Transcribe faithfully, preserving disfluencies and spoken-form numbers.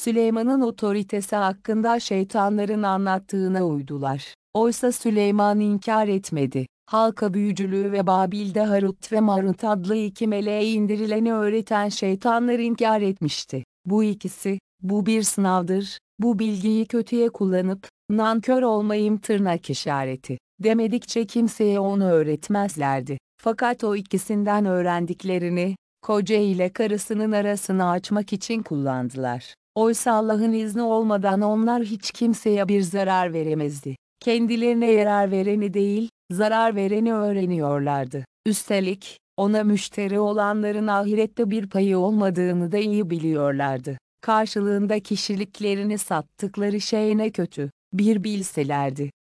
Süleyman'ın otoritesi hakkında şeytanların anlattığına uydular. Oysa Süleyman inkar etmedi. Halka büyücülüğü ve Babil'de Harut ve Marut adlı iki meleğe indirileni öğreten şeytanlar inkar etmişti. Bu ikisi, bu bir sınavdır, bu bilgiyi kötüye kullanıp, nankör olmayım tırnak işareti, demedikçe kimseye onu öğretmezlerdi. Fakat o ikisinden öğrendiklerini, koca ile karısının arasını açmak için kullandılar. Oysa Allah'ın izni olmadan onlar hiç kimseye bir zarar veremezdi. Kendilerine yarar vereni değil, zarar vereni öğreniyorlardı. Üstelik, ona müşteri olanların ahirette bir payı olmadığını da iyi biliyorlardı. Karşılığında kişiliklerini sattıkları şey ne kötü, bir bilselerdi.